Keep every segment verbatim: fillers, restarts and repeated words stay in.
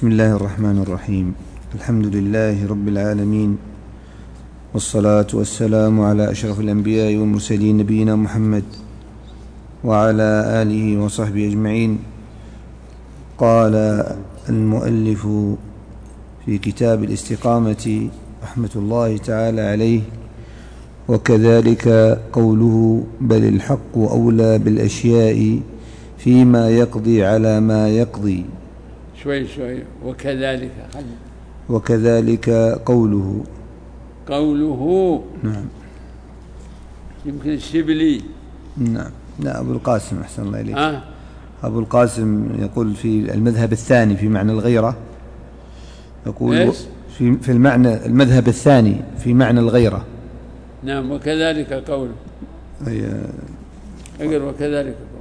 بسم الله الرحمن الرحيم. الحمد لله رب العالمين، والصلاة والسلام على أشرف الأنبياء والمرسلين نبينا محمد وعلى آله وصحبه أجمعين. قال المؤلف في كتاب الاستقامة رحمة الله تعالى عليه: وكذلك قوله: بل الحق أولى بالأشياء فيما يقضي على ما يقضي. شوي شوي وكذلك وكذلك قوله قوله نعم يمكن الشبلي نعم لا أبو القاسم أحسن الله إليك. أه؟ أبو القاسم يقول في المذهب الثاني في معنى الغيرة، يقول في في المعنى المذهب الثاني في معنى الغيرة. نعم وكذلك قوله أقل وكذلك قوله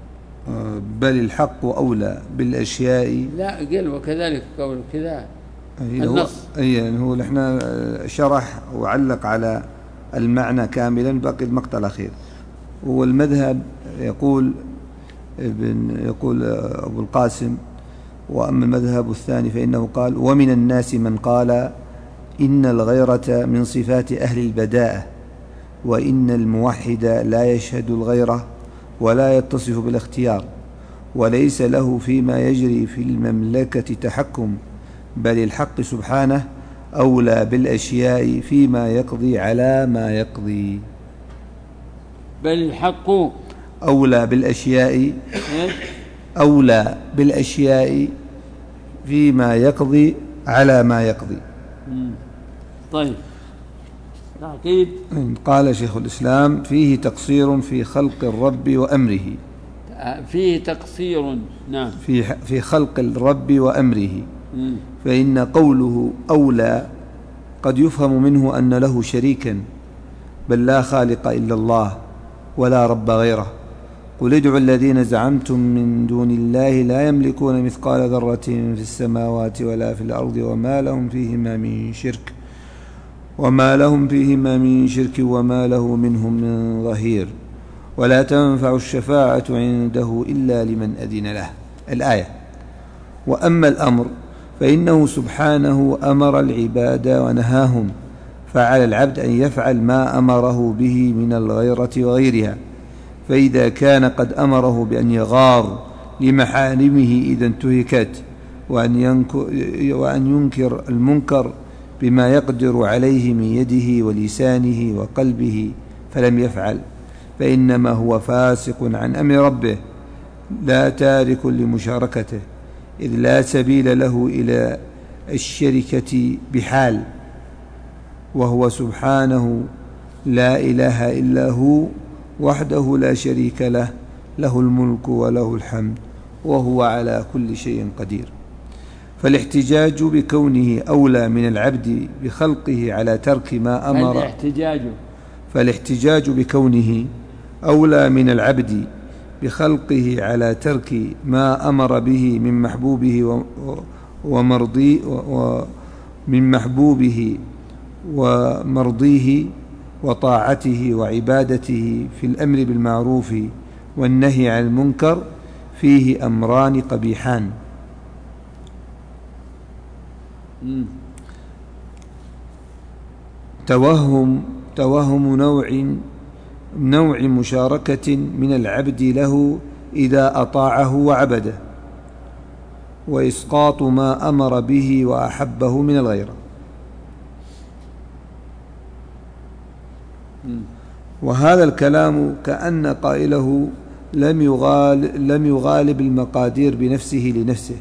بل الحق أولى بالأشياء. لا قل وكذلك قوله كذا النص. أي هو احنا شرح وعلق على المعنى كاملا، باقي المقطع الأخير. والمذهب يقول ابن يقول أبو القاسم: وأما المذهب الثاني فإنه قال: ومن الناس من قال إن الغيرة من صفات أهل البداءة، وإن الموحد لا يشهد الغيرة ولا يتصف بالاختيار، وليس له فيما يجري في المملكة تحكم، بل الحق سبحانه أولى بالأشياء فيما يقضي على ما يقضي. بل الحق أولى بالأشياء أولى بالأشياء فيما يقضي على ما يقضي. طيب تعقيب. قال شيخ الإسلام: فيه تقصير في خلق الرب وأمره. فيه تقصير نعم في في خلق الرب وأمره. م. فإن قوله أولى قد يفهم منه أن له شريكا، بل لا خالق إلا الله ولا رب غيره. قل ادعوا الذين زعمتم من دون الله لا يملكون مثقال ذرة في السماوات ولا في الأرض وما لهم فيهما من شرك وما لهم فيهما من شرك وما له منهم من ظهير، ولا تنفع الشفاعة عنده إلا لمن أذن له. الآية. وأما الأمر فإنه سبحانه أمر العباد ونهاهم، فعلى العبد أن يفعل ما أمره به من الغيرة وغيرها. فإذا كان قد أمره بأن يغار لمحارمه إذا انتهكت، وأن وأن ينكر المنكر بما يقدر عليه من يده ولسانه وقلبه فلم يفعل، فإنما هو فاسق عن أمر ربه لا تارك لمشاركته، إذ لا سبيل له إلى الشركة بحال، وهو سبحانه لا إله إلا هو وحده لا شريك له، له الملك وله الحمد وهو على كل شيء قدير. فالاحتجاج بكونه أولى من العبد بخلقه على ترك ما أمر فالاحتجاج فالاحتجاج بكونه أولى من العبد بخلقه على ترك ما أمر به من محبوبه ومرضي ومن محبوبه ومرضيه وطاعته وعبادته في الأمر بالمعروف والنهي عن المنكر فيه أمران قبيحان: توهم توهم نوع نوع مشاركة من العبد له إذا أطاعه وعبده، وإسقاط ما أمر به وأحبه من الغيرة. وهذا الكلام كأن قائله لم يغالب, لم يغالب المقادير بنفسه لنفسه،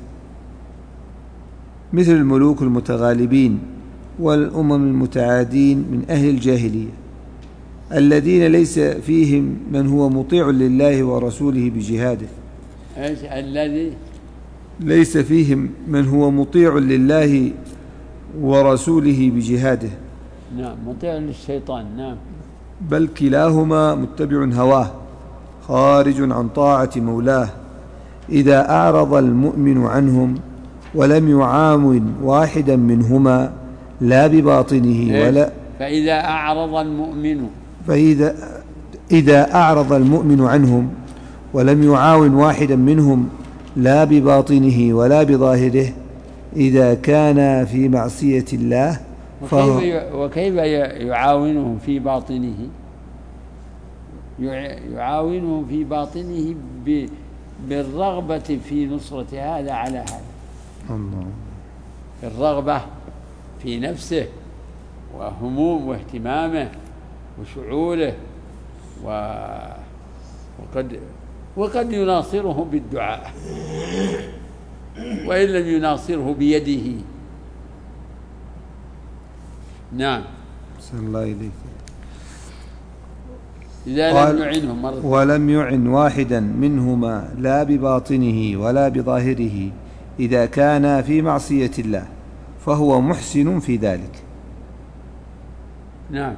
مثل الملوك المتغالبين والأمم المتعادين من أهل الجاهلية الذين ليس فيهم من هو مطيع لله ورسوله بجهاده. ايش الذي ليس فيهم من هو مطيع لله ورسوله بجهاده. نعم مطيع للشيطان. نعم بل كلاهما متبع هواه خارج عن طاعة مولاه. إذا أعرض المؤمن عنهم ولم يعاون واحدا منهما لا بباطنه ولا فإذا أعرض المؤمن فإذا إذا أعرض المؤمن عنهم ولم يعاون واحدا منهم لا بباطنه ولا بظاهره إذا كان في معصية الله فهو وكيف وكيف يعاونهم في باطنه يعاونهم في باطنه بالرغبة في نصرة هذا على هذا. الله. الرغبة في نفسه وهموم واهتمامه وشعوره و... وقد وقد يناصره بالدعاء وإن لم يناصره بيده. نعم. بسم الله إليك. إذا لم يعنه مرة ولم يعن واحدا منهما لا بباطنه ولا بظاهره إذا كان في معصية الله فهو محسن في ذلك. نعم.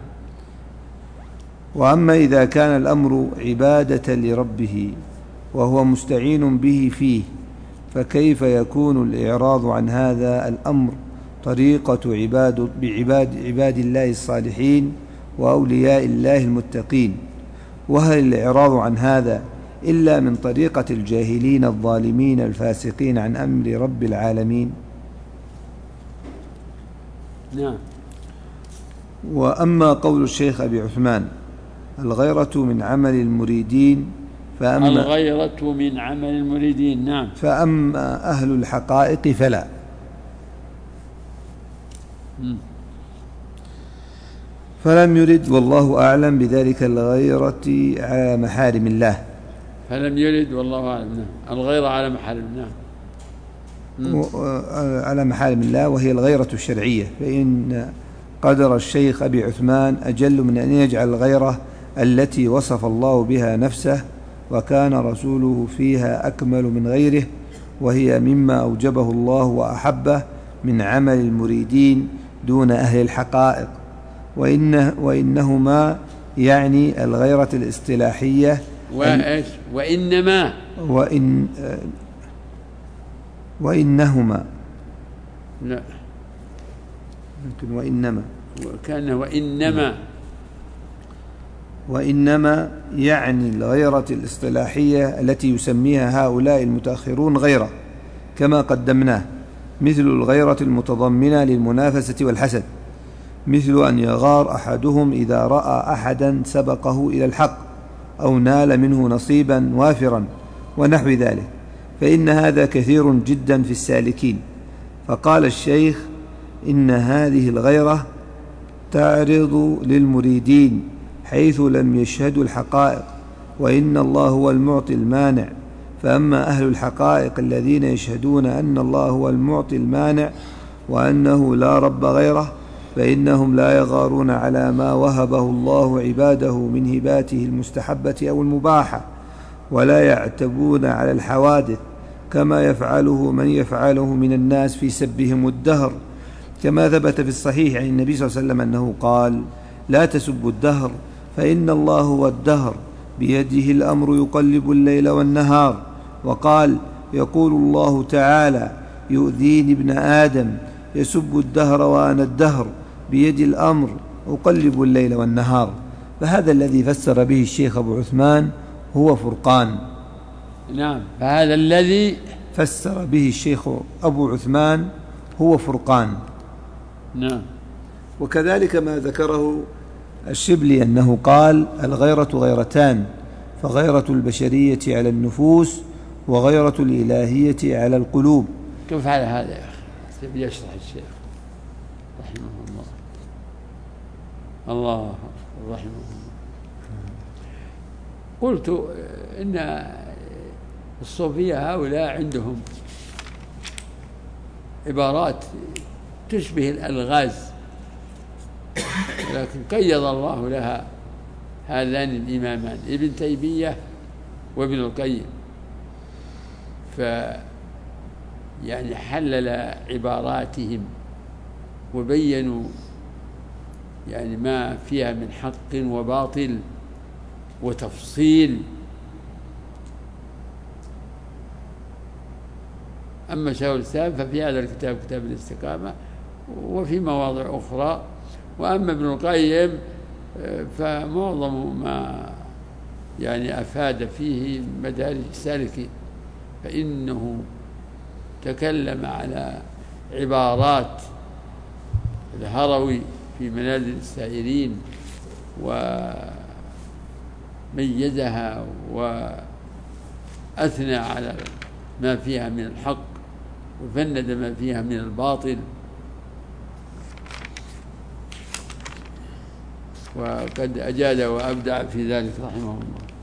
وأما إذا كان الأمر عبادة لربه وهو مستعين به فيه فكيف يكون الإعراض عن هذا الأمر طريقة عباد بعباد عباد الله الصالحين وأولياء الله المتقين؟ وهل الإعراض عن هذا إلا من طريقة الجاهلين الظالمين الفاسقين عن أمر رب العالمين؟ نعم. وأما قول الشيخ أبي عثمان الغيرة من عمل المريدين فأما الغيرة من عمل المريدين. نعم. فأما أهل الحقائق فلا. م. فلم يرد والله أعلم بذلك الغيرة على محارم الله. فلم يرد والله أعلم. نعم. الغيرة على محارم. نعم. على محارم الله وهي الغيرة الشرعية. فإن قدر الشيخ أبي عثمان أجل من أن يجعل الغيرة التي وصف الله بها نفسه وكان رسوله فيها أكمل من غيره، وهي مما أوجبه الله وأحبه من عمل المريدين دون أهل الحقائق. وإنه وإنهما يعني الغيرة الاصطلاحية وإيش وإنما وإن وإنهما لا لكن وإنما كان وإنما وإنما يعني الغيرة الاصطلاحية التي يسميها هؤلاء المتأخرون غيرة كما قدمناه، مثل الغيرة المتضمنة للمنافسة والحسد، مثل أن يغار أحدهم إذا رأى أحدا سبقه إلى الحق أو نال منه نصيبا وافرا ونحو ذلك، فإن هذا كثير جدا في السالكين. فقال الشيخ إن هذه الغيرة تعرض للمريدين حيث لم يشهدوا الحقائق، وإن الله هو المعطي المانع. فأما أهل الحقائق الذين يشهدون أن الله هو المعطي المانع وأنه لا رب غيره فإنهم لا يغارون على ما وهبه الله عباده من هباته المستحبة أو المباحة، ولا يعتبون على الحوادث كما يفعله من يفعله من الناس في سبهم الدهر، كما ثبت في الصحيح عن النبي صلى الله عليه وسلم أنه قال: لا تسبوا الدهر فإن الله هو الدهر بيده الأمر يقلب الليل والنهار. وقال: يقول الله تعالى: يؤذيني ابن آدم يسب الدهر وأنا الدهر بيد الأمر أقلب الليل والنهار. فهذا الذي فسر به الشيخ أبو عثمان هو فرقان. نعم. فهذا الذي فسر به الشيخ أبو عثمان هو فرقان. نعم. وكذلك ما ذكره الشبلي أنه قال: الغيرة غيرتان، فغيرة البشرية على النفوس وغيرة الإلهية على القلوب. كيف فعل هذا يا أخي؟ تبي يشرح الشيخ رحمه الله. الله رحمه الله. قلت إن الصوفية هؤلاء عندهم عبارات تشبه الألغاز، لكن قيض الله لها هذان الإمامان ابن تيمية وابن القيم، ف يعني حلل عباراتهم وبينوا يعني ما فيها من حق وباطل وتفصيل. أما شيخ الإسلام ففي هذا الكتاب كتاب الاستقامة وفي مواضع أخرى، وأما ابن القيم فمعظم ما يعني أفاد فيه مدارج السالكين، فإنه تكلم على عبارات الهروي في منازل السائرين وميزها وأثنى على ما فيها من الحق وفند ما فيها من الباطل، وقد أجاد وأبدع في ذلك رحمه الله.